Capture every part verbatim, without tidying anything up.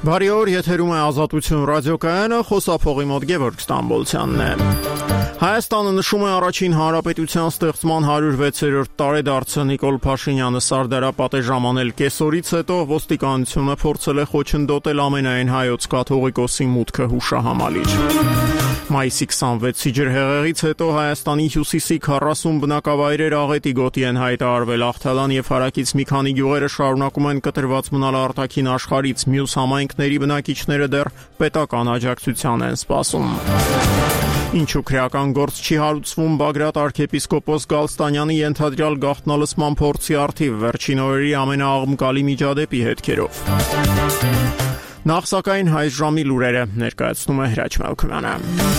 Բարի օր, եթերում է Ազատություն ռադիոկայանը, խոսափողի մոտ Գևորգ Ստամբոլցյանն է։ Հայաստանը նշում է առաջին հանրապետության ստեղծման հարյուր վեցերորդ տարեդարձը։ Նիկոլ Փաշինյանը Սարդարապատ է ժամանել կեսօրից հետո, ոստիկանությունը փորձել է խոչընդոտել ամենայն հայոց կաթողիկոսի մուտքը հուշահամալիր։ Մայիսի քսանվեցի ջրհեղեղից հետո Հայաստանի հյուսիսի քառասուն բնակավայրեր աղետի գոտի են հայտարարվել։ Աղթալան եւ հարակից մի քանի գյուղերը շարունակում են կտրված մնալ արտաքին աշխարհից, մյուս համայնքների բնակիչները դեռ պետական աջակցության են սպասում։ Ինչու քրեական գործ չի հարուցվում Բագրատ arczepiskopos Գալստանյանի ենթադրյալ գաղտնալսման փորձի առթիվ վերջին օրերի ամենաաղմկալի միջադեպի հետքերով։ Նախ սակայն հայ ժամի լուրերը ներկայացնում է Հրաչ Մալքոյանը։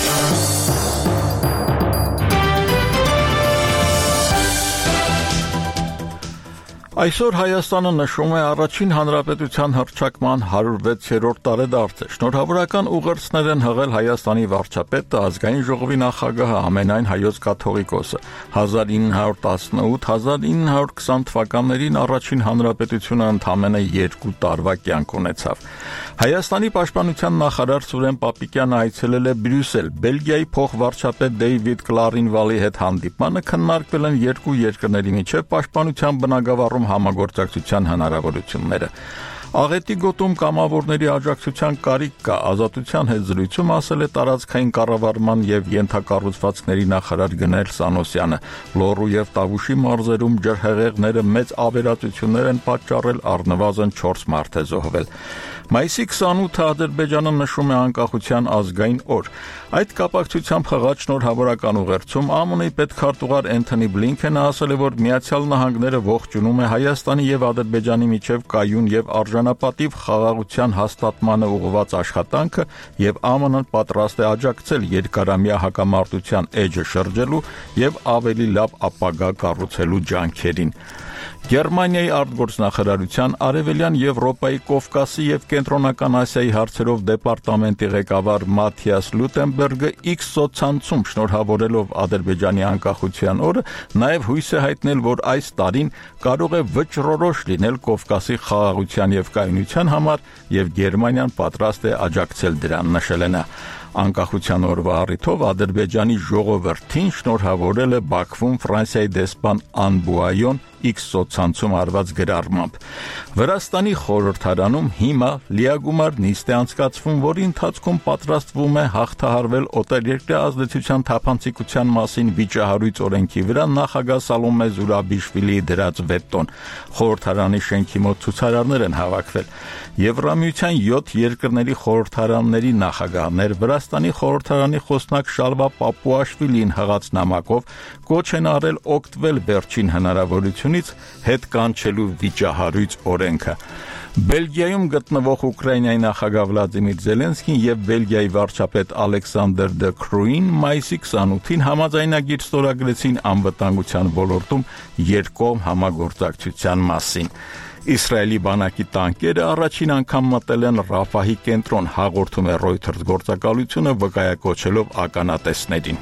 Այսօր Հայաստանը նշում է առաջին հանրապետության հռչակման հարյուր վեցերորդ տարեդարձը։ Շնորհավորական ուղերձներ են հղել Հայաստանի վարչապետը, ազգային ժողովի նախագահը, ամենայն հայոց կաթողիկոսը։ հազար ինը հարյուր տասնութ - հազար ինը հարյուր քսան թվականներին առաջին հանրապետությունը ընդամենը երկու տարվա կյանք ունեցավ։ Հայաստանի պաշտպանության նախարար Սուրեն Պապիկյանը այցելել է Բրյուսել։ Բելգիայի փոխվարչապետ Դեյվիդ Կլարինվալի հետ հանդիպմանը քննարկվել են երկու երկրների միջև պաշտպանության բնագավառում համագործակցության հնարավորությունները։ Աղետի գոտում կամավորների աջակցության կարիք կա, Ազատության հետ զրույցում ասել է տարածքային կառավարման եւ ենթակառուցվածքների նախարար Գնել Սանոսյանը։ Լոռու եւ Տավուշի մարզերում ջրհեղեղները մեծ ավերածություններ են պատճառել, առնվազն չորս մարդ է զոհվել։ Մայիսի քսանութը Ադրբեջանը նշում է անկախության ազգային օր։ Այդ կապակցությամբ խղած շնորհավորական ուղերձում ԱՄՆ-ի պետքարտուղար Էնթոնի Բլինքենը ասել է, որ Միացյալ Նահանգները ողջունում է Հայաստանի եւ Ադրբեջանի միջև կայուն եւ արժանապատիվ խաղաղության հաստատմանը ուղղված աշխատանքը եւ ԱՄՆ-ն պատրաստ է աջակցել երկարամյա հակամարտության էջը շրջելու եւ ավելի լավ ապագա կառուցելու ջանքերին։ Գերմանիայի արտգործնախարարության Արևելյան Եվրոպայի, Կովկասի եւ Կենտրոնական Ասիայի հարցերով դեպարտամենտի ղեկավար Մաթիաս Լուտենբերգը X սոցցանցում շնորհավորելով Ադրբեջանի անկախության օրը նաեւ հույս է հայտնել, որ այս տարին կարող է վճռորոշ լինել Կովկասի խաղաղության եւ կայունության համար եւ Գերմանիան պատրաստ է աջակցել դրան, նշել է նա։ Անկախության օրվա առիթով Ադրբեջանի ժողովրդին շնորհավորել է Բաքվում Ֆրանսիայի դեսպան Անբուայոն X սոցցանցում արված գրառմամբ։ Վրաստանի խորհրդարանում հիմա լիագումար նիստ է անցկացվում, որի ընթացքում պատրաստվում է հաղթահարվել օտարերկրյա ազդեցության թափանցիկության մասին վիճահարույց օրենքի վրա նախագահ Սալոմե Զուրաբիշվիլիի դրած վետոն։ Խորհրդարանի շենքի մոտ ցուցարարներ են հավաքվել։ Եվրամիության յոթ երկրների խորհրդարանների նախագահներ Վրաստանի խորհրդարանի խոսնակ Շալվա Պապուաշվիլին հղած նամակով կոչ են արել օգտվել վերջին հնարավորությունից հետ կանչելու վիճահարույց օրենքը։ Բելգիայում գտնվող Ուկրաինայի նախագահ Վլադիմիր Զելենսկին եւ Բելգիայի վարչապետ Ալեքսանդր Դը Քրուին մայիսի քսանութին համաձայնագիր ստորագրեցին անվտանգության ոլորտում երկկողմ համագործակցության մասին։ Իսրայելի բանակի տանկերը առաջին անգամ մտել են Ռաֆահի կենտրոն, հաղորդում է Reuters գործակալությունը վկայակոչելով ականատեսներին։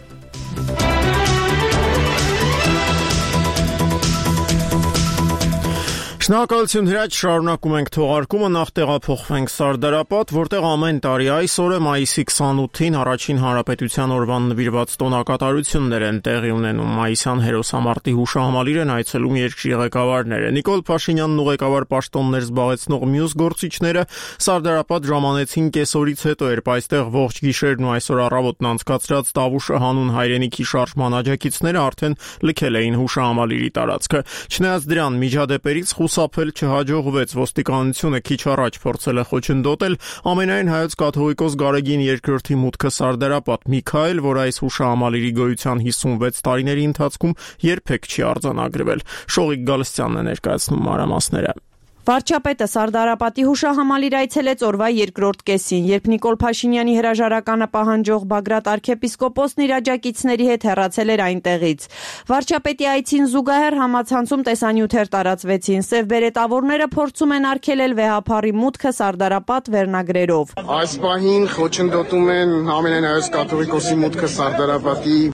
Շնորհակալություն Հրաչ, շարունակում ենք թողարկումը, նախ տեղափոխվենք Սարդարապատ, որտեղ ամեն տարի այս օրը մայիսի քսանութին առաջին հանրապետության օրվան նվիրված տոնակատարություններ են տեղի ունենում։ Մայիսյան հերոսամարտի հուշահամալիր են այցելում երկրի ղեկավարները։ Նիկոլ Փաշինյանն ու ղեկավար պաշտոններ զբաղեցնող մյուս գործիչները Սարդարապատ ժամանեցին կեսօրից հետո, երբ այստեղ ողջ գիշերն ու այսօր առավոտն անցկացրած Տավուշը հանուն հայրենիքի շարժման աջակիցները արդեն լքել էին հուշահամալիրի տարածքը։ Չնայած դրան միջադեպերից խուսափել չհաջողվեց, ոստիկանությունը քիչ առաջ փորձել է խոչընդոտել ամենայն հայոց կաթողիկոս Գարեգին երկրորդի մուտքը Սարդարապատ։ Մի քայլ, որ այս հուշահամալիրի գոյության հիսունվեց տարիների ընթացքում երբեք չի արձանագրվել։ Շողիկ Գալստյանն է ներկայացնում մանրամասները։ Վարչապետը Սարդարապատի հուշահամալիր այցելեց օրվա երկրորդ կեսին, երբ Նիկոլ Փաշինյանի հրաժարականը պահանջող Բագրատ arczepiskopos-ն իր աջակիցների հետ հեռացել էր այնտեղից։ Վարչապետի այցին զուգահեռ համացանցում տեսանյութեր տարածվեցին։ Սև բերետավորները փորձում են արգելել վեհափառի մուտքը Սարդարապատ վերնագրերով։ Այս պահին խոչընդոտում են ամենայն հայոց կաթողիկոսի մուտքը Սարդարապատի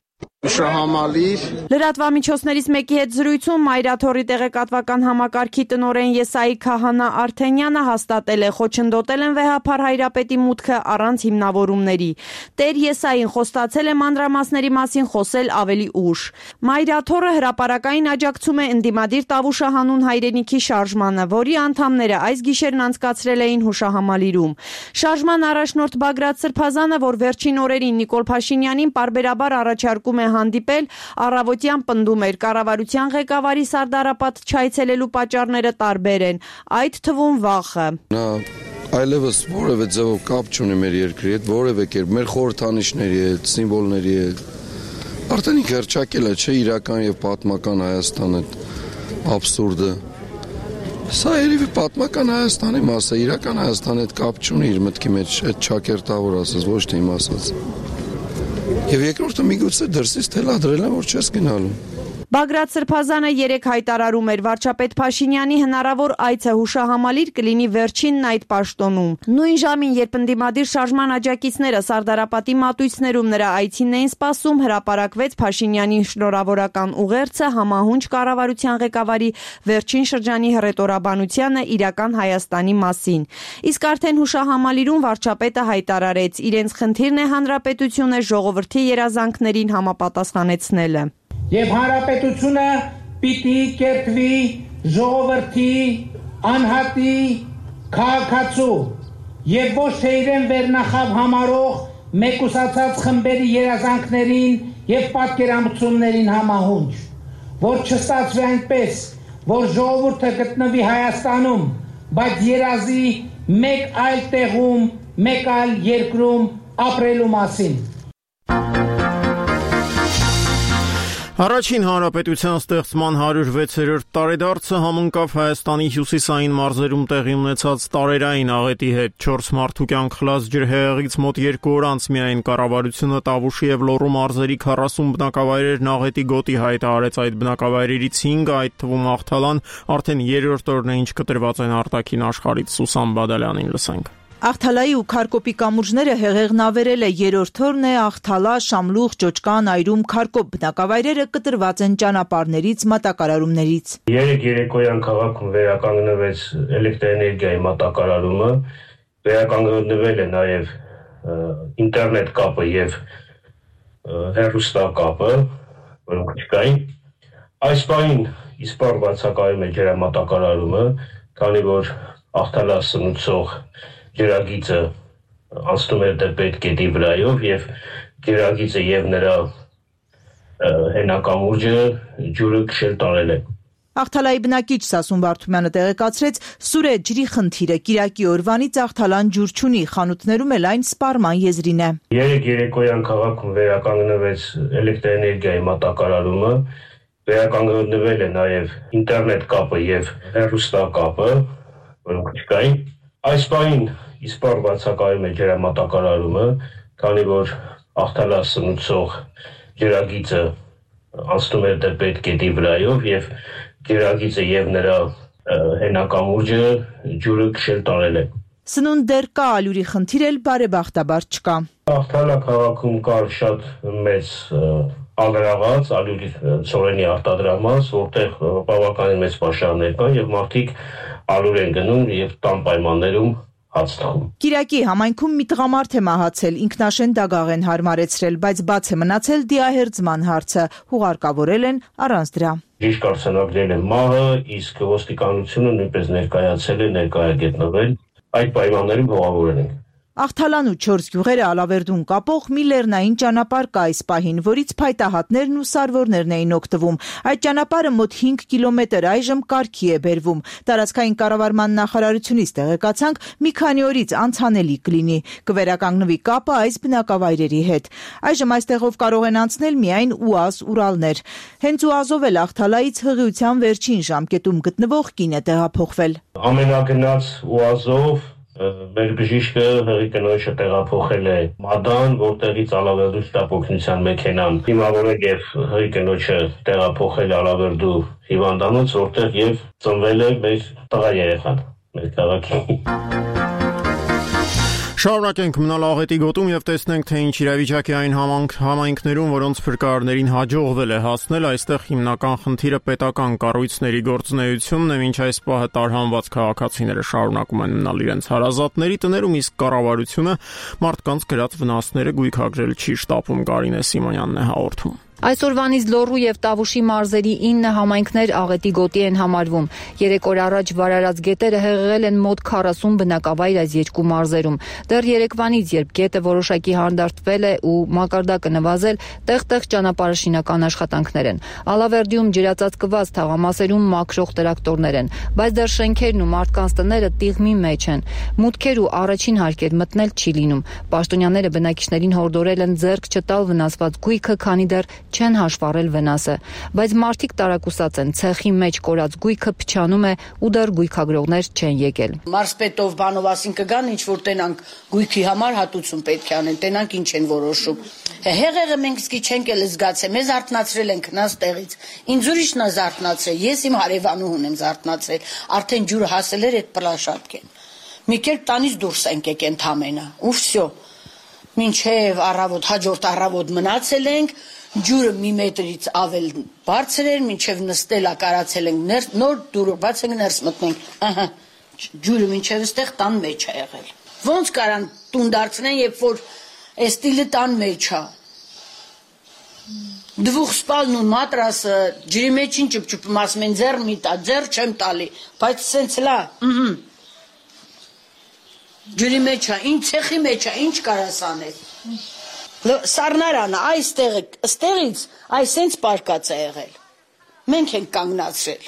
Հուշահամալիր Լրատվամիջոցներից մեկի հետ զրույցում Մայրաթորի տեղեկատվական համակարգի տնօրեն Եսայի Քահանա Արթենյանը հաստատել է, խոչընդոտել են վեհափառ Հայրապետի մուտքը առանց հիմնավորումների։ Տեր Եսային խոստացել է մանրամասների մասին խոսել ավելի ուշ։ Մայրաթորը հրապարակային աջակցում է ընդդիմադիր Տավուշը հանուն հայրենիքի շարժմանը, որի անդամները այս գիշերն անցկացրել էին հուշահամալիրում։ Շարժման առաջնորդ Բագրատ Սրբազանը, որ վերջին օրերին Նիկոլ Փաշինյանին պարբերաբար առաջարկում է հանդիպել, առավոտյան պնդում էր, կառավարության ղեկավարի Սարդարապատ չայցելելու պատճառները տարբեր են, այդ թվում վախը։ Նա այլևս որևէ ձևով կապ չունի մեր երկրի հետ, որևէ կերպ մեր խորհրդանիշների հետ, սիմվոլների հետ։ Արդեն ինքը հռչակել է, չէ, իրական եւ պատմական Հայաստան այդ աբսուրդը։ Սա երևի պատմական Հայաստանի մաս է, իրական Հայաստանի հետ կապ չունի իր մտքի մեջ, այդ ճակերտավոր ասած, ոչ թե իմ ասած։ Եվ երկրորդը միգուցե դրսից թելադրել են, որ չես գնալու։ Բագրատ Սրբազանը երեկ հայտարարում էր, վարչապետ Փաշինյանի հնարավոր այցը հուշահամալիր կլինի վերջինն այդ պաշտոնում։ Նույն ժամին, երբ ընդդիմադիր շարժման աջակիցները Սարդարապատի մատույցներում նրա այցին էին սպասում, հրապարակվեց Փաշինյանի շնորհավորական ուղերձը համահունչ կառավարության ղեկավարի վերջին շրջանի հռետորաբանությանը իրական Հայաստանի մասին։ Իսկ արդեն հուշահամալիրում վարչապետը հայտարարեց, իրենց խնդիրն է հանրապետությունը ժողովրդի երազանքներին համապատասխանեցնելը։ Եվ հանրապետությունը պիտի կերտվի ժողովրդի անհատի քաղաքացու եւ ոչ թե իրեն վերնախավ համարող մեկուսացած խմբերի երազանքներին եւ պատկերացումներին համահունչ, որ չստացվի այնպես, որ ժողովուրդը գտնվի Հայաստանում, բայց երազի մեկ այլ տեղում, մեկ այլ երկրում ապրելու մասին։ Առաջին հանրապետության ստեղծման հարյուր վեցերորդ տարեդարձը համընկավ Հայաստանի հյուսիսային մարզերում տեղի ունեցած տարերային աղետի հետ։ Չորս մարդու կյանք խլած ջրհեղեղից մոտ երկու օր անց միայն կառավարությունը Տավուշի եւ Լոռու մարզերի քառասուն բնակավայրերն աղետի գոտի հայտարարեց։ Այդ բնակավայրերից հինգը, այդ թվում Աղթալան, արդեն երրորդ օրն է ինչ կտրված են արտաքին աշխարհից։ Սուսան Բադալյանին լսենք։ Աղթալայի ու Քարկոպի կամուրջները հեղեղն ավերել է, երրորդ օրն է Աղթալա, Շամլուխ, Ճոճկան, Այրում, Քարկոպ բնակավայրերը կտրված են ճանապարհներից, մատակարարումներից։ Երեք երեկոյան քաղաքում վերականգնվեց էլեկտրոէներգիայի մատակարարումը, վերականգնվել է նաև ինտերնետ կապը եւ հեռուստակապը, որոնք չկային։ Այս պահին իսպառ բացակայում է ջրամատակարարումը, քանի որ Աղթալա սնուցող ջրագիծը անցնում է դեպետ գետի վրայով եւ ջրագիծը եւ նրա հենակամուրջը ջուրը քշել տարել է։ Աղթալայի բնակիչ Սասուն Բարթումյանը տեղեկացրեց, սուր է ջրի խնդիրը, կիրակի օրվանից Աղթալան ջուր չունի, խանութներում էլ այն սպառման եզրին է։ Երեք երեկոյան քաղաքում վերականգնվեց էլեկտրոէներգիայի մատակարարումը, վերականգնվել է նաև ինտերնետ կապը եւ հեռուստակապը, որոնք չկային։ Այս պահին իսպառ բացակայում է ջրամատակարարումը, քանի որ Աղթալա սնուցող ջրագիծը անցնում է դեպետ գետի վրայով եւ ջրագիծը եւ նրա հենակամուրջը ջուրը քշել տարել է։ Սնունդ դեռ կա, ալյուրի խնդիր էլ բարեբախտաբար չկա։ Աղթալա քաղաքում կար շատ մեծ ալրաղաց, ալյուրի ծորենի արտադրամաս, որտեղ բավականին մեծ պաշարներ կան եւ մարդիկ ալուր են գնում եւ տան պայմաններում հաց տանում։ Կիրակի համայնքում մի տղամարդ է մահացել, ինքնաշեն դագաղ են հարմարեցրել, բայց բաց է մնացել դիահերձման հարցը, հուղարկավորել են առանց դրա։ Ճիշտ արձանագրել է մահը, իսկ ոստիկանությունը նույնպես ներկայացել է, ներկայ է գտնվել, այդ պայմաններում հողավորել են։ Աղթալան ու չորս գյուղերը Ալավերդուն կապող մի լեռնային ճանապարհ կա այս պահին, որից փայտահատներն ու սարվորներն էին օգտվում։ Այդ ճանապարհը մոտ հինգ կիլոմետր այժմ կարգի է բերվում։ Տարածքային կառավարման նախարարությունից տեղեկացանք, մի քանի օրից անցանելի կլինի, կվերականգնվի կապը այս բնակավայրերի հետ։ Այժմ այստեղով կարող են անցնել միայն ՈՒԱԶ Ուրալներ։ Հենց ՈՒԱԶ-ով էլ Աղթալայից հղիության վերջին ժամկետում գտնվող կին է տեղափոխվել։ Ամենագնաց ՈՒԱԶ-ով մեր բժիշկը հղի կնոջը տեղափոխել է Մադան, որտեղից Ալավերդու շտապօգնության մեքենան հիմավորել եւ հղի կնոջը տեղափոխել Ալավերդու հիվանդանոց, որտեղ եւ ծնվել է մեր տղա երեխան, մեր քաղաքի։ Շարունակենք մնալ աղետի գոտում եւ տեսնենք, թե ինչ իրավիճակի այն համայնքներում, որոնց փրկարարներին հաջողվել է հասնել, այստեղ հիմնական խնդիրը պետական կառույցների գործունեությունն է, մինչ այս պահը տարհանված քաղաքացիները շարունակում են մնալ իրենց հարազատների տներում, իսկ կառավարությունը մարդկանց գրած վնասները գույքագրել չի շտապում։ Կարինե Սիմոնյանն է հաղորդում։ Այսօրվանից Լոռու եւ Տավուշի մարզերի ինը համայնքներ աղետի գոտի են համարվում։ Երեք օր առաջ վարարած գետերը հեղեղել են մոտ քառասուն բնակավայր այս երկու մարզերում։ Դեռ երեկվանից, երբ գետը որոշակի հանդարտվել է ու մակարդակը նվազել, տեղ-տեղ ճանապարհաշինական աշխատանքներ են։ Ալավերդիում ջրածածկված թաղամասերում մաքրող տրակտորներ են, բայց դեռ շենքերն ու մարդկանց տները տիղմի մեջ են։ Մուտքեր ու առաջին հարկեր մտնել չի լինում։ Պաշտոնյաները բնակիչներին հորդորել են ձեռք չտալ վնասված գույքը, քանի դեռ չեն հաշվառել վնասը, բայց մարդիկ տարակուսած են, ցեխի մեջ կորած գույքը փչանում է ու դեռ գույքագրողներ չեն եկել։ Մարզպետով բանով ասին կգան, ինչ որ տենանք գույքի համար հատուցում պետք է անեն, տենանք ինչ են որոշում։ Հեղեղը մենք սկի չենք էլ զգացել, մեզ արթնացրել են քնած տեղից։ Ինձ ուրիշն է զարթնացրել, ես իմ հարևանուհուն եմ զարթնացրել, արդեն ջուրը հասել էր այդ պլաշատկեն։ Մի կերպ տանից դուրս ենք եկել ընդամենը, ու վсё։ Մինչև առավոտ, հաջորդ առավոտ մնացել ենք, ջուրը մի մետրից ավել բարձր էր, մինչև նստել ակարացել ենք, ներ, նոր դուրը բաց ենք ներս մտնենք, ահա, ջուրը մինչև ստեղ տան մեջ է եղել։ Ոնց կարան տուն դարձնեն, երբ որ այս տիլը տան մեջ է։ Դվուխ սպալն ու մատրասը ջրի մեջ ինչ ճպճպում, ասում են ձեռ մի տա, ձեռ չեմ տալի, բայց սենց լա, ըհը։ Ջրի մեջ է, ինչ ցեխի մեջ է, ինչ կարաս անել։ Սառնարանը այստեղ ստեղից այս սենց պարկած է եղել։ Մենք ենք կանգնացրել։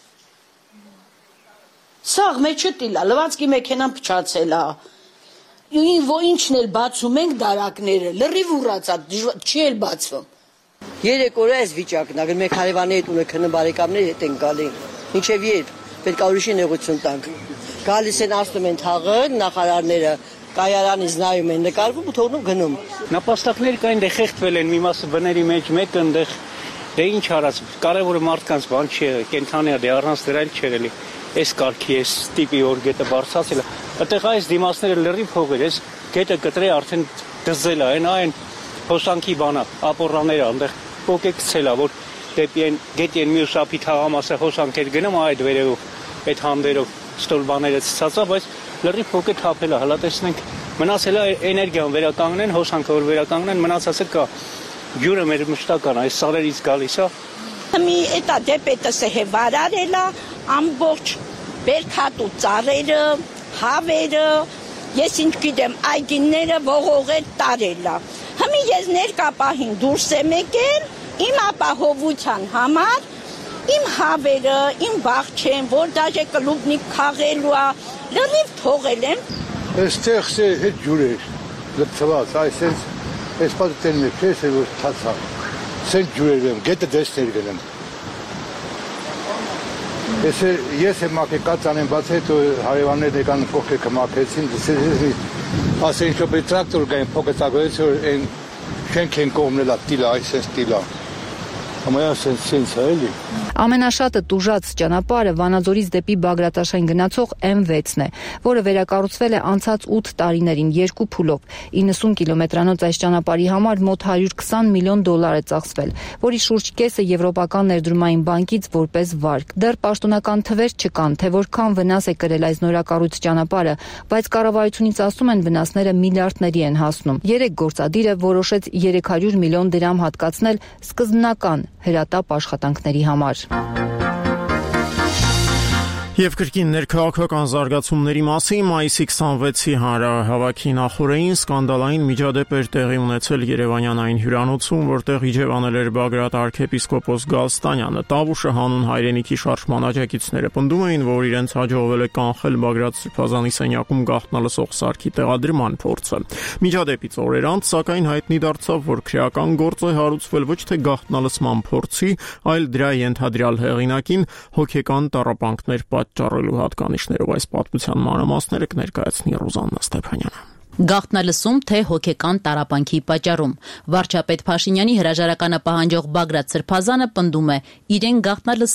Սաղ մեջը տիլա, լվացքի մեքենան փչացել է։ Ինչն էլ բացում ենք դարակները, լրիվ ուռացա, չի էլ բացվում։ Երեք օր այս վիճակն է, մենք հարևանի հետ ունենք քնն բարեկամներ հետ են գալի։ Ինչև երբ պետք է ուրիշի նեղություն տանք։ Գալիս են ասում են թաղը, նախարարները կայարանից նայում են, նկարվում ու թողնում գնում։ Նապաստակներ կային, դե խեղդվել են, մի մասը բների մեջ, մեկը ընդեղ, դե ինչ արած, կարևորը մարդկանց բան չի եղել, կենթանի է, դե առանց դրա էլ չէր էլի, այս կարգի, այս տիպի որ գետը բարձրացել է, այդտեղ այս դիմացները լրիվ փողեր, այս գետը կտրե արդեն դզել է, այն այն հոսանքի բանա, ապորանները, այնտեղ փոկե գցել է, որ դեպի այն գետի այն մյուս ափի թաղամասը հոսանքեր գնում այդ վերևով, այդ հանդերով ստոլբաները ցածա, բայց լրիվ փոկե թափել է, հլա տեսնենք, մնացել է էներգիան վերականգնեն, հոսանքը որ վերականգնեն, մնացածը կա։ Ջուրը մեր մշտական է, այս սարերից գալիս է։ Մի էտա դեպետս է վարարել է, ամբողջ բերքատու ծառերը, հավերը, ես ինչ գիտեմ, այգիները ողողեր տարել է։ Հիմա ես ներկա պահին դուրս եմ եկել, իմ ապահովության համար, իմ հավերը, իմ բաղչեն, որ դաժե կլուբնիկ քաղելու է, լրիվ թողել եմ։ Այստեղ է հետ ջուր էր, լպցված, այսպես, այս պատը տենն է քեզ է, որ թացա, սենց ջուր եմ, գետը դեսներ գնեմ։ Ես եմ մակեկած անեմ բաց հետո հարևաններ եկան փոքրիկը մակեցին, ասեն ինչ-որ տրակտոր գային փոքր ծագոյեց, որ այն շենք են կողմնել տիլա, այսպես տիլա։ Ամենաշատը տուժած ճանապարհը Վանաձորից դեպի Բագրատաշեն գնացող էմ վեցն է, որը վերակառուցվել է անցած ութ տարիներին երկու փուլով։ իննսուն կիլոմետրանոց այս ճանապարհի համար մոտ հարյուր քսան միլիոն դոլար է ծախսվել, որի շուրջ կեսը Եվրոպական ներդրումային բանկից որպես վարկ։ Դեռ պաշտոնական թվեր չկան, թե որքան վնաս է կրել այս նորակառույց ճանապարհը, բայց կառավարությունից ասում են վնասները միլիարդների են հասնում։ Երեք գործադիրը որոշեց երեք հարյուր միլիոն դրամ հատկացնել սկզբնական հրատապ աշխատանքների համար։ Եվ կրկին ներքաղաքական զարգացումների մասին մայիսի քսանվեցի հանրահավաքի նախօրեին սկանդալային միջադեպ էր տեղի ունեցել Երևանյան այն հյուրանոցում, որտեղ իջևանել էր Բագրատ arczepiskopos Գալստանյանը։ Տավուշը հանուն հայրենիքի շարժման աջակիցները պնդում էին, որ իրենց հաջողվել է կանխել Բագրատ Սրբազանի սենյակում գաղտնալսող սարքի տեղադրման փորձը։ Միջադեպից օրեր անց, սակայն հայտնի դարձավ, որ քրեական գործ է հարուցվել ոչ թե գաղտնալսման փորձի, այլ դրա ենթադրյալ հեղինակին հոգեկան տառապանքներ պատճառելու հատկանիշներով։ Այս պատմության մանրամասները կներկայացնի Ռուզաննա Ստեփանյանը։ Գաղտնալսում թե հոգեկան տառապանքի պատճառում։ Վարչապետ Փաշինյանի հրաժարականը պահանջող Բագրատ Սրբազանը պնդում է, իրեն գաղտնալսել են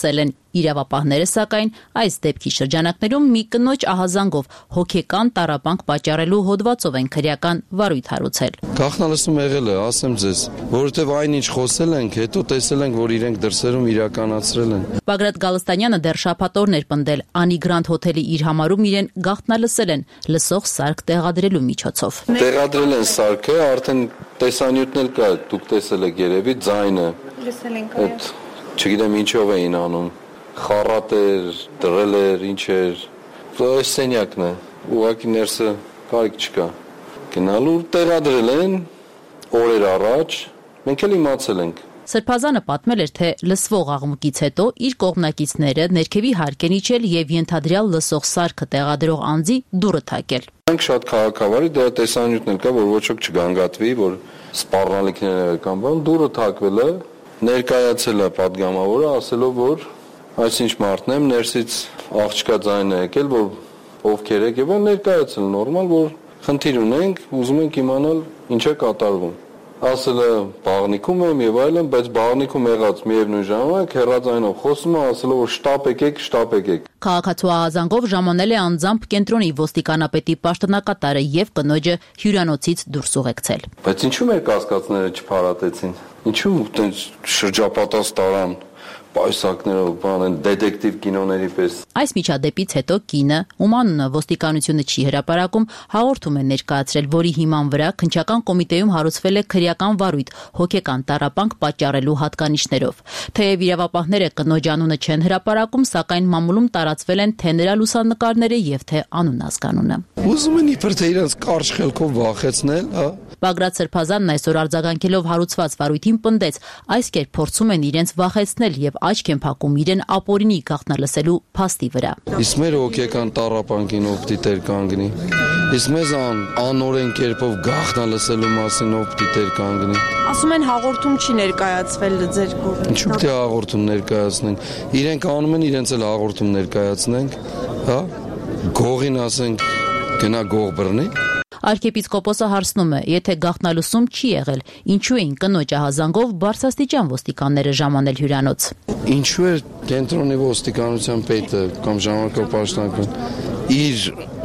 Իրավապահները սակայն այս դեպքի շրջանակներում մի կնոջ ահազանգով հոգեկան տառապանք պատճառելու հոդվածով են քրեական վարույթ հարուցել։ Գաղտնալսում եղել է, ասեմ ձեզ, որովհետև այնինչ խոսել ենք, հետո տեսել ենք, որ իրենք դրսերում իրականացրել են։ Բագրատ Գալստանյանը դեռ շաբաթօրն էր պնդել Անի Գրանդ հոթելի իր համարում իրեն գաղտնալսել են լսող սարք տեղադրելու միջոցով։ Տեղադրել են սարքը, արդեն տեսանյութն էլ կա, դուք տեսել եք երևի ձայնը։ Լսել ենք այո։ Չգիտեմ ինչով էին անում։ Խառատ էր, դրել էր, ինչ էր։ Այս սենյակն է, ուղղակի ներսը կարիք չկա։ Գնալու տեղադրել են օրեր առաջ, մենք էլ իմացել ենք։ Սրբազանը պատմել էր, թե լսվող աղմուկից հետո իր կողմնակիցները ներքևի հարկ են իջել եւ ենթադրյալ լսող սարքը տեղադրող անձի դուռը թակել։ Մենք շատ քաղաքավարի դրա տեսանյութն էլ կա, որ ոչ ոք չգանգատվի, որ սպառնալիքներ կան, բան դուռը թակվել է, ներկայացել է պատգամավորը, ասելով, որ այսինչ մարդն եմ, ներսից աղջկա ձայն է եկել, որ ովքեր եք եւ ներկայացել նորմալ, որ խնդիր ունենք, ուզում ենք իմանալ ինչ է կատարվում։ Ասել է բաղնիքում եմ եւ այլն, բայց բաղնիքում եղած միևնույն ժամանակ հեռաձայնով խոսում է, ասելով որ շտապ եկեք, շտապ եկեք։ Քաղաքացու ահազանգով ժամանել է անձամբ կենտրոնի ոստիկանապետի պաշտոնակատարը եւ կնոջը հյուրանոցից դուրս ուղեկցել։ Բայց ինչու՞ մեր կասկածները չփարատեցին։ Ինչու՞ այդպես շրջապատած տարան պայսակներով, բան են դետեկտիվ կինոների պես։ Այս միջադեպից հետո կինը, ում անունը ոստիկանությունը չի հրապարակում, հաղորդում է ներկայացրել, որի հիման վրա քննչական կոմիտեում հարուցվել է քրեական վարույթ հոգեկան տառապանք պատճառելու հատկանիշներով։ Թեև իրավապահները կնոջ անունը չեն հրապարակում, սակայն մամուլում տարածվել են թե նրա լուսանկարները եւ թե անուն-ազգանունը։ Ուզում են իբր թե իրենց կարճ խելքով վախեցնել, հա։ Բագրատ Սրբազանն այսօր արձագանքելով հարուցված վարույթին պնդեց, այս կերպ փորձում են իրենց վախեցնել եւ աչք են փակում իրեն ապօրինի գաղտնալսելու փաստի վրա։ Իսկ մեր հոգեկան տառապանքին ով պիտի տեր կանգնի։ Իսկ մեզ ան անօրեն կերպով գաղտնալսելու մասին ով պիտի տեր կանգնի։ Ասում են հաղորդում չի ներկայացվել ձեր կողմից։ Ինչու՞ պիտի հաղորդում ներկայացնենք։ Իրենք անում են, իրենց էլ հաղորդում ներկայացնենք, հա։ Գողին ասենք գնա գող բռնի։ Արքեպիսկոպոսը հարցնում է, եթե գաղտնալուսում չի եղել, ինչու էին կնոջ ահազանգով բարձրաստիճան ոստիկանները ժամանել հյուրանոց։ Ինչու է կենտրոնի ոստիկանության պետը կամ ժամանակով պաշտոնական իր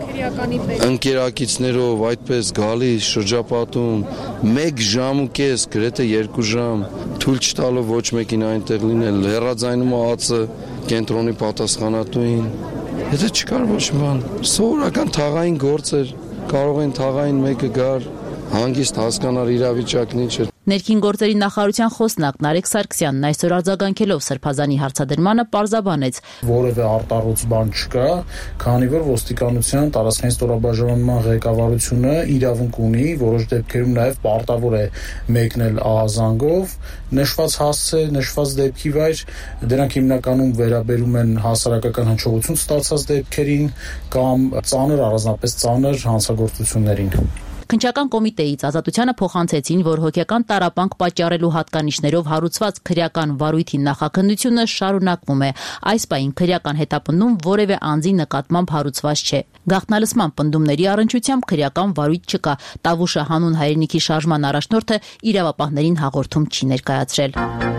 ընկերակիցներով այդպես գալիս շրջապատում մեկ ժամ ու կես, գրեթե երկու ժամ, թույլ չտալով ոչ մեկին այնտեղ լինել, հեռաձայնում ածը կենտրոնի պատասխանատուին։ Եթե չկար ոչ բան, սովորական թաղային գործ էր։ Կարող են թաղային մեկը գար, հանգիստ հասկանար իրավիճակն ինչ է։ Ներքին գործերի նախարարության խոսնակ Նարեկ Սարգսյանն այսօր արձագանքելով Սրբազանի հարցադրմանը պարզաբանեց. Որևէ արտառոց բան չկա, քանի որ ոստիկանության տարածքային ստորաբաժանման ղեկավարությունը իրավունք ունի, որոշ դեպքերում նաև պարտավոր է մեկնել ահազանգով, նշված հասցե, նշված դեպքի վայր, դրանք հիմնականում վերաբերում են հասարակական հնչողություն ստացած դեպքերին կամ ծանր, առանձնապես ծանր հանցագործություններին։ Քննչական կոմիտեից Ազատությանը փոխանցեցին, որ հոգեկան տառապանք պատճառելու հատկանիշներով հարուցված քրեական վարույթի նախաքննությունը շարունակվում է։ Այս պահին քրեական հետապնդում որևէ անձի նկատմամբ հարուցված չէ։ Գաղտնալսման պնդումների առնչությամբ քրեական վարույթ չկա։ Տավուշը հանուն հայրենիքի շարժման առաջնորդը իրավապահներին հաղորդում չի ներկայացրել։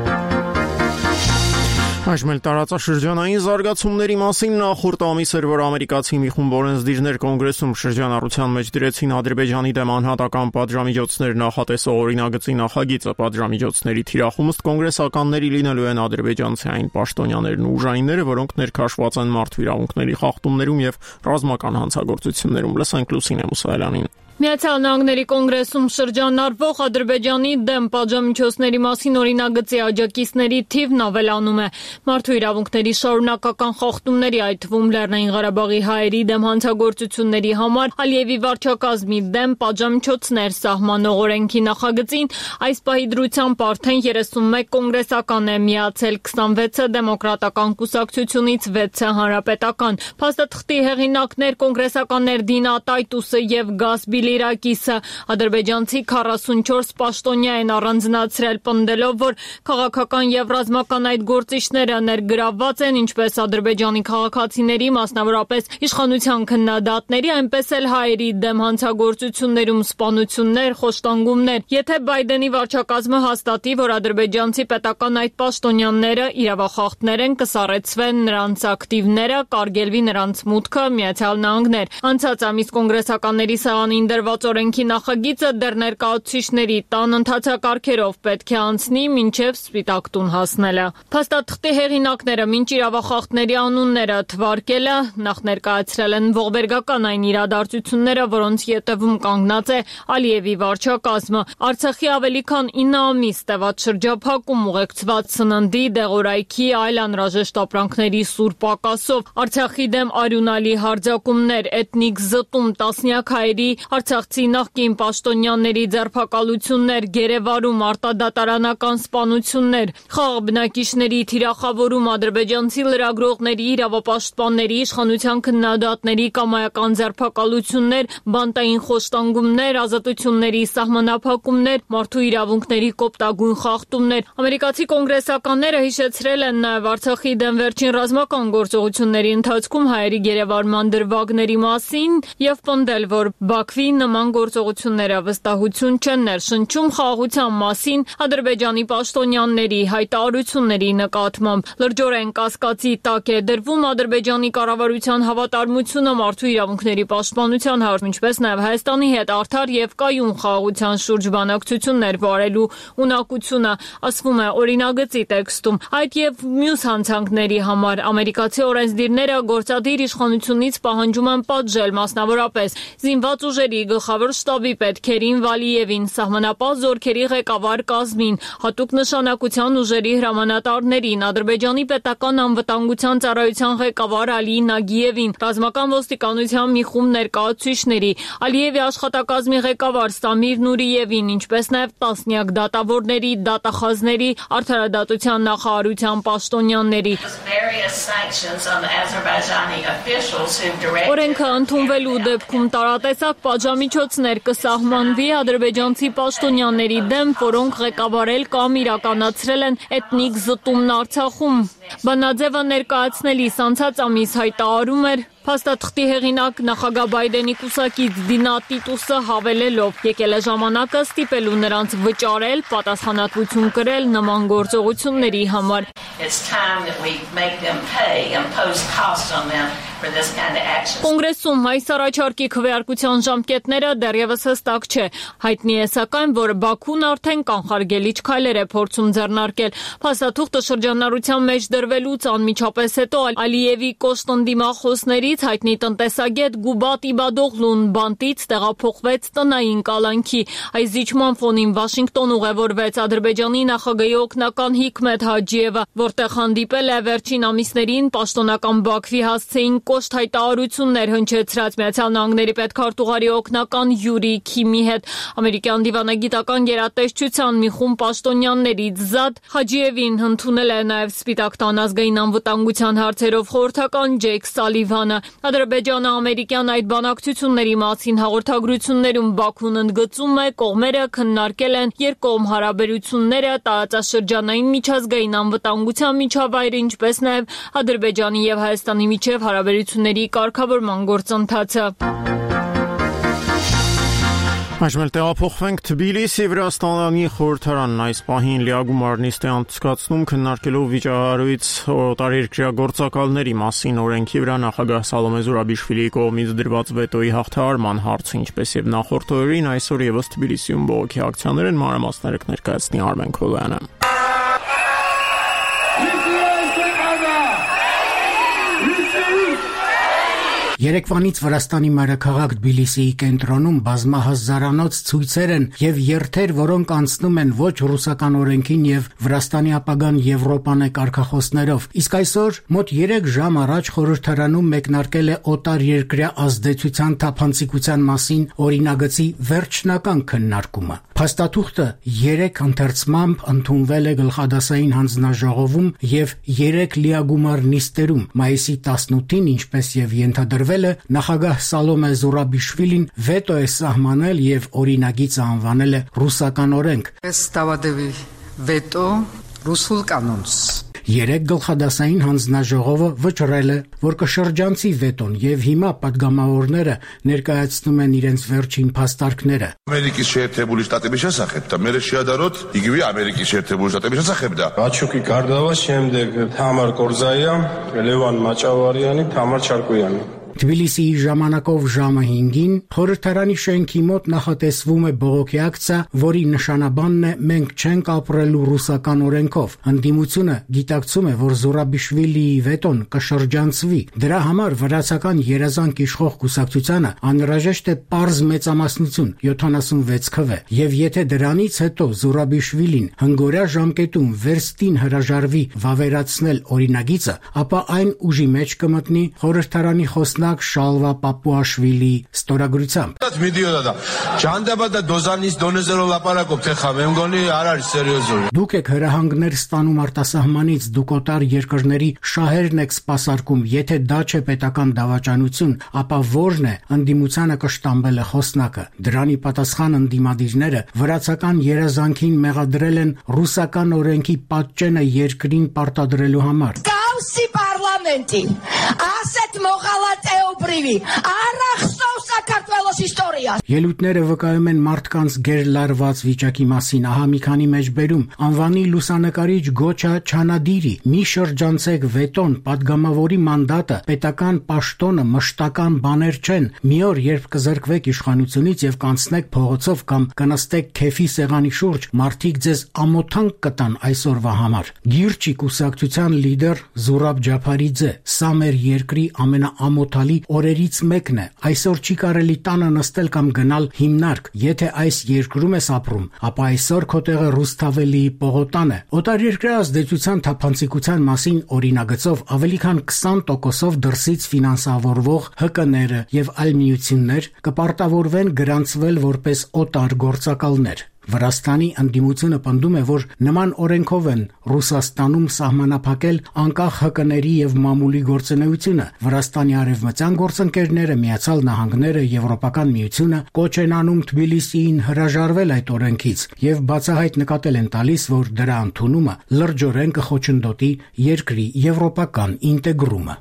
Այժմ տարածաշրջանային զարգացումների մասին նախորդ ամիս էր, որ ամերիկացի մի խումբ օրենսդիրներ կոնգրեսում շրջանառության մեջ դրեցին Ադրբեջանի դեմ անհատական պատժամիջոցներ նախատեսող օրինագծի նախագիծը։ Պատժամիջոցների թիրախում ըստ կոնգրեսականների լինելու են ադրբեջանցի այն պաշտոնյաներն ու ուժայինները, որոնք ներքաշված են մարդու իրավունքների խախտումներում եւ ռազմական հանցագործություններում։ Լսենք Լուսինե Մուսայելյանին։ Միացյալ Նահանգների կոնգրեսում շրջանառվող Ադրբեջանի դեմ պատժամիջոցների մասին օրինագծի աջակիցների թիվն ավելանում է։ Մարդու իրավունքների շարունակական խախտումների, այդ թվում Լեռնային Ղարաբաղի հայերի դեմ հանցագործությունների համար Ալիևի վարչակազմի դեմ պատժամիջոցներ սահմանող օրենքի նախագծին այս պահի դրությամբ արդեն երեսունմեկ կոնգրեսական է միացել, քսանվեցը դեմոկրատական կուսակցությունից, վեցը հանրապետական։ Փաստաթղթի հեղինակներ կոնգրեսականներ Դինա Տայտուսը եւ Գասբիլի ծայրակիսը։ Ադրբեջանցի քառասունչորս պաշտոնյա են առանձնացրել, պնդելով, որ քաղաքական եւ ռազմական այդ գործիչները ներգրավված են ինչպես Ադրբեջանի քաղաքացիների, մասնավորապես իշխանության քննադատների, այնպես էլ հայերի դեմ հանցագործություններում սպանություններ, խոշտանգումներ։ Եթե Բայդենի վարչակազմը հաստատի, որ ադրբեջանցի պետական այդ պաշտոնյաները իրավախախտներ են, կսառեցվեն նրանց ակտիվները, կարգելվի նրանց մուտքը Միացյալ Նահանգներ։ Անցած ամիս կոնգրեսականների սեղանին դրված օրենքի նախագիծը դեռ ներկայացուցիչների տան ընթացակարգերով պետք է անցնի մինչև Սպիտակ տուն հասնելը։ Փաստաթղթի հեղինակները մինչ իրավախախտների անունները թվարկելը նախ ներկայացրել են ողբերգական այն իրադարձությունները, որոնց ետևում կանգնած է Ալիևի վարչակազմը։ Արցախի ավելի քան ինը ամիս տևած շրջափակում ուղեկցված սննդի, դեղորայքի, այլ անհրաժեշտ ապրանքների սուր պակասով, Արցախի դեմ արյունալի հարձակումներ, էթնիկ զտում, տասնյակ հայերի, արցախցի նախկին պաշտոնյաների ձերբակալություններ, գերեվարում, արտադատարանական սպանություններ, խաղ բնակիչների թիրախավորում, ադրբեջանցի լրագրողների, իրավապաշտպանների, իշխանության քննադատների կամայական ձերբակալություններ, բանտային խոշտանգումներ, ազատությունների սահմանափակումներ, մարդու իրավունքների կոպտագույն խախտումներ։ Ամերիկացի կոնգրեսականները հիշեցրել են նաև Արցախի դեմ վերջին ռազմական գործողությունների ընթացքում հայերի գերեվարման դրվագների մասին եւ պնդել, որ Բաքվի նման գործողությունները վստահություն չեն ներշնչում խաղաղության մասին Ադրբեջանի պաշտոնյաների հայտարարությունների նկատմամբ։ Լրջորեն կասկածի տակ է դրվում Ադրբեջանի կառավարության հավատարմությունը մարդու իրավունքների պաշտպանության հարցում, ինչպես նաև Հայաստանի հետ արդար եւ կայուն խաղաղության շուրջ բանակցություններ վարելու ունակությունը, ասվում է օրինագծի տեքստում։ Այդ եւ մյուս հանցանքների համար ամերիկացի օրենսդիրները գործադիր իշխանությունից պահանջում են պատժել, մասնավորապես զինված ուժերի գլխավոր շտաբի պետ Քերին Վալիևին, սահմանապահ զորքերի ղեկավար կազմին, հատուկ նշանակության ուժերի հրամանատարներին, Ադրբեջանի պետական անվտանգության ծառայության ղեկավար Ալի Նագիևին, ռազմական ոստիկանության մի խումբ ներկայացուցիչների, Ալիևի աշխատակազմի ղեկավար Սամիր Նուրիևին, ինչպես նաև տասնյակ դատավորների, դատախազների, արդարադատության նախարարության պաշտոնյաների։ Օրենքը ընդունվելու դեպքում տարատեսակ պատժամիջոցներ կսահմանվի ադրբեջանցի պաշտոնյաների դեմ, որոնք ղեկավարել կամ իրականացրել են էթնիկ զտումն Արցախում։ Բանաձևը ներկայացնելիս անցած ամիս հայտարարում էր փաստաթղթի հեղինակ նախագահ Բայդենի կուսակից Դինա Տիտուսը հավելելով. եկել է ժամանակը ստիպելու նրանց վճարել, պատասխանատվություն կրել նման գործողությունների համար։ Կոնգրեսում այս առաջարկի քվեարկության ժամկետները դեռևս հստակ չէ։ Հայտնի է սակայն, որ Բաքուն արդեն կանխարգելիչ քայլեր է փորձում ձեռնարկել։ Փաստաթուղթը շրջանառության մեջ դրվելուց անմիջապես հետո Ալիևի կոշտ ընդդիմախոսներից հայտնի տնտեսագետ Գուբատ Իբադօղլուն բանտից տեղափոխվեց տնային կալանքի։ Այս զիջման ֆոնին Վաշինգտոն ուղևորվեց Ադրբեջանի նախագահի օգնական Հիկմետ Հաջիևը, որտեղ հանդիպել է վերջին ամիսներին պաշտոնական Բաքվի հասցեին կոշտ հայտարարություններ հնչեցրած Միացյալ Նահանգների պետքարտուղարի օգնական Յուրի Քիմի հետ։ Ամերիկյան դիվանագիտական գերատեսչության մի խումբ պաշտոնյաներից զատ Հաջիևին ընդունել է նաև Սպիտակ տան ազգային անվտանգության հարցերով խորհրդական Ջեյք Սալիվանը։ Ադրբեջանը ամերիկյան այդ բանակցությունների մասին հաղորդագրություններում Բաքուն ընդգծում է, կողմերը քննարկել են երկկողմ հարաբերությունները, տարածաշրջանային միջազգային անվտանգության միջավայրը, ինչպես նաև Ադրբեջանի եւ Հայաստանի միջև հարաբերությունների կարգավորման գործընթացը։ Այժմ տեղափոխվենք Թբիլիսի, Վրաստանի խորհրդարանն այս պահին լիագումար նիստ է անցկացնում քննարկելով վիճահարույց օտարերկրյա գործակալների մասին օրենքի վրա նախագահ Սալոմե Զուրաբիշվիլիի կողմից դրված վետոյի հաղթահարման հարցը, ինչպես եւ նախորդ օրերին այսօր եւս Թբիլիսիում բողոքի ակցիաներ են, մանրամասները կներկայացնի Արմեն Քոլյանը։ Երեկվանից Վրաստանի մայրաքաղաք Թբիլիսիի կենտրոնում բազմահազարանոց ցույցեր են եւ երթեր, որոնք անցնում են ոչ ռուսական օրենքին եւ Վրաստանի ապագան Եվրոպան է կարգախոսներով։ Իսկ այսօր մոտ երեք ժամ առաջ խորհրդարանում մեկնարկել է օտար երկրյա ազդեցության թափանցիկության մասին օրինագծի վերջնական քննարկումը։ Փաստաթուղթը երեք ընթերցմամբ ընդունվել է գլխադասային հանձնաժողովում եւ երեք լիագումար նիստերում մայիսի տասնութին, ինչպես եւ ենթադրվում հայտարարվել է, նախագահ Սալոմե Զուրաբիշվիլին վետո է սահմանել եւ օրինագիծ անվանել է ռուսական օրենք։ Stavadevի վետո ռուսულ կանոնս։ Երեք գլխադասային հանձնաժողովը վճռել է, որ կշրջանցի վետոն եւ հիմա падգամավորները ներկայացնում են իրենց վերջին փաստարկները։ Ամերիկის შეერთებული შტატების შესახებ და მე შეადაროთ იგივე ամերიკის შეერთებული შტატების შესახებ და Աչուկի Կարդավա, შემდეგ Թամար Կորզայա, Լևան Մաճավարյանի, Թամար Չարկոյանի։ Թբիլիսիի ժամանակով ժամը հինգին խորհրդարանի շենքի մոտ նախատեսվում է բողոքի ակցիա, որի նշանաբանն է «Մենք չենք ապրելու ռուսական օրենքով»։ Ընդդիմությունը գիտակցում է, որ Զուրաբիշվիլիի վետոն կշրջանցվի։ Դրա համար վրացական երազանք իշխող կուսակցությանը անհրաժեշտ է պարզ մեծամասնություն յոթանասունվեց քվե, եւ եթե դրանից հետո Զուրաբիշվիլին հնգօրյա ժամկետում վերստին հրաժարվի վավերացնել օրինագիծը, ապա այն ուժի մեջ կմտնի խորհրդարանի խոսնակ Շալվա Պապուաշվիլի ստորագրությամբ։ Դուք եք հրահանգներ ստանում արտասահմանից, դուք օտար երկրների շահերն եք սպասարկում, եթե դա չէ պետական դավաճանություն, ապա ո՞րն է, ընդդիմությանը կշտամբել է խոսնակը։ Դրանի պատասխան ընդդիմադիրները վրացական երազանքին մեղադրել են ռուսական օրենքի պատճենը երկրին պարտադրելու համար։ Կաուսի պարլամենտին, ասետ մողալատ էոբրիվի, առախստով Սակարտվելոս իստորիա։ Ելույթները վկայում են մարդկանց գերլարված վիճակի մասին, ահա մի քանի մեջբերում, անվանի լուսանկարիչ Գոչա Չանադիրի, մի շրջանցեք վետոն, падգամավորի մանդատը, պետական պաշտոնը, մշտական բաներ չեն, մի օր երբ կզրկվեք իշխանությունից եւ կանցնեք փողոցով կամ կնստեք քեֆի սեղանի շուրջ, մարդիկ ձեզ ամոթանք կտան այսօրվա համար։ Գիրչի կուսակցության լիդեր Զուրաբ Ջափարիձե, սա մեր երկրի ամենաամոթալի օրերից մեկն է, այսօր չի կարելի տանը նստել կամ գնալ հիմնարկ, եթե այս երկրում ես ապրում, ապա այսօր քո տեղը Ռուսթավելիի պողոտան է։ Օտարերկրյա ազդեցության թափանցիկության մասին օրինագծով ավելի քան քսան տոկոսով դրսից ֆինանսավորվող Հ Կ-ները եւ այլ միություններ կպարտավորվեն գրանցվել որպես օտար գործակալներ։ Վրաստանի ընդդիմությունը պնդում է, որ նման օրենքով են Ռուսաստանում սահմանափակել անկախ Հ Կ-ների եւ մամուլի գործունեությունը։ Վրաստանի արևմտյան գործընկերները, Միացյալ Նահանգները, Եվրոպական միությունը կոչ են անում Թբիլիսիին հրաժարվել այդ օրենքից եւ բացահայտ նկատել են տալիս, որ դրա ընդունումը լրջորեն կխոչընդոտի երկրի եվրոպական ինտեգրումը։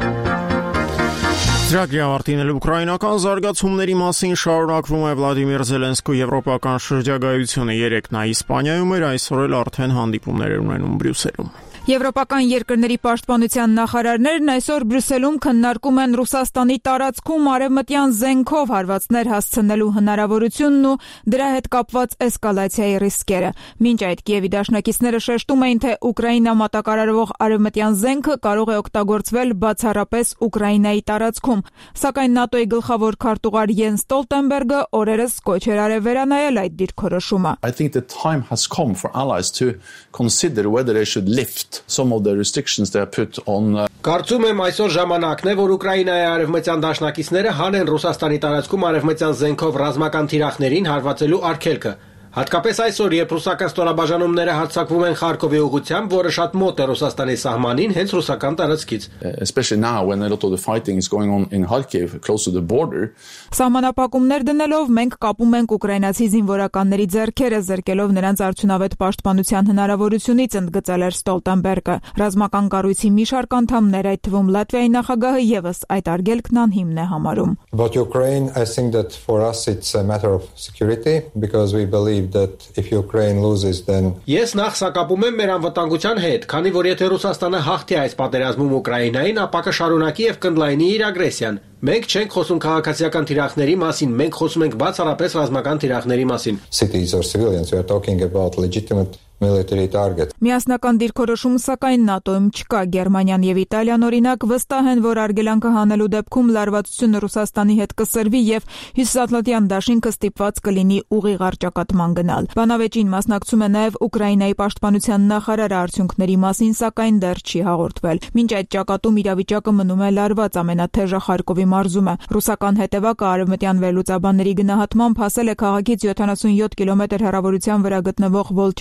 Ծրագրի ավարտին ուկրաինական զարգացումների մասին շարունակվում է Վլադիմիր Զելենսկու եվրոպական շրջագայությունը երեկ նա Իսպանիայում էր, այսօր էլ արդեն հանդիպումներ են ունենում Բրյուսելում։ Եվրոպական երկրների պաշտպանության նախարարներն այսօր Բրյուսելում քննարկում են Ռուսաստանի տարածքում արևմտյան զենքով հարվածներ հասցնելու հնարավորությունն ու դրա հետ կապված էսկալացիայի ռիսկերը։ Մինչ այդ Կիևի դաշնակիցները շեշտում էին, թե Ուկրաինա մատակարարվող արևմտյան զենքը կարող է օգտագործվել բացառապես Ուկրաինայի տարածքում, սակայն ՆԱՏՕ-ի գլխավոր քարտուղար Յենս Ստոլտենբերգը օրերս կոչ էր արել վերանայել այդ դիրքորոշումը։ I think the time has come for allies to consider whether they should lift some of the restrictions they have put on. Կարծում եմ այսօր ժամանակն է, որ Ուկրաինայի արևմտյան դաշնակիցները հանեն Ռուսաստանի տարածքում արևմտյան զենքով ռազմական թիրախներին հարվածելու արգելքը։ Հատկապես այսօր, երբ ռուսական ստորաբաժանումները հարձակվում են Խարկովի ուղղությամբ, որը շատ մոտ է Ռուսաստանի սահմանին, հենց ռուսական տարածքից։ Especially now when a lot of the fighting is going on in Kharkiv, close to the border. Սահմանափակումներ դնելով մենք կապում ենք ուկրաինացի զինվորականների ձեռքերը, զրկելով նրանց արդյունավետ պաշտպանության հնարավորությունից, ընդգծել էր Ստոլտենբերգը։ Ռազմական կառույցի մի շարք անդամներ, այդ թվում Լատվիայի նախագահը եւս այդ արգելքն անհիմն է համարում։ But Ukraine, I think that for us it's a matter of security because we believe that if Ukraine loses then Ես նախ սակապում եմ մեր անվտանգության հետ, քանի որ եթե Ռուսաստանը հաղթի այս պատերազմում Ուկրաինային, ապա կշարունակի եւ կընդլայնի իր ագրեսիան։ Մենք չենք խոսում քաղաքացիական թիրախների մասին, մենք խոսում ենք բացառապես ռազմական թիրախների մասին։ Cities or civilians, we are talking about legitimate military target. Միասնական դիրքորոշում սակայն ՆԱՏՕ-ում չկա։ Գերմանիան եւ Իտալիան օրինակ վստահ են, որ արգելանքը հանելու դեպքում լարվածությունը Ռուսաստանի հետ կսրվի եւ Հյուսիսատլանտյան դաշինքը ստիպված կլինի ուղիղ առճակատման գնալ։ Բանավեճին մասնակցում է նաեւ Ուկրաինայի պաշտպանության նախարարը, արդյունքների մասին սակայն դեռ չի հաղորդվել։ Մինչ այդ ճակատում իրավիճակը մնում է լարված, ամենաթեժը Խարկովի մարզում է։ Ռուսական հետևակը արևմտյան վերլուծաբանների գնահատմամբ հասել է քաղաքից յոթանասունյոթ կիլոմետր հեռավորության վրա գտնվող Վոլչանսկ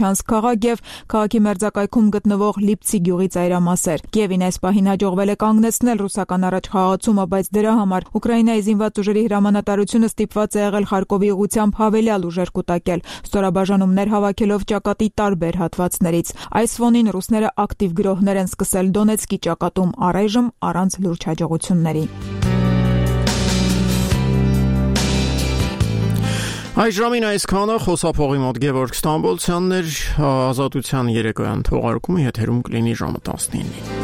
քաղաք եւ քաղաքի մերձակայքում գտնվող Լիպցի գյուղի ծայրամասեր։ Կիևին այս պահին հաջողվել է կանգնեցնել ռուսական առաջխաղացումը, բայց դրա համար Ուկրաինայի զինված ուժերի հրամանատարությունը ստիպված է եղել Խարկովի ուղղությամբ հավելյալ ուժեր կուտակել, ստորաբաժանումներ հավաքելով ճակատի տարբեր հատվածներից։ Այս ֆոնին ռուսները ակտիվ գրոհներ են սկսել Դոնեցկի ճակատում, առայժմ առանց լուրջ հաջողությունների։ Այս ժամին այսքանը խոսափողի մոտ Գևորգ Ստամբոլցյանն էր, Ազատության երեկոյան թողարկումը եթերում կլինի ժամը տասնինին։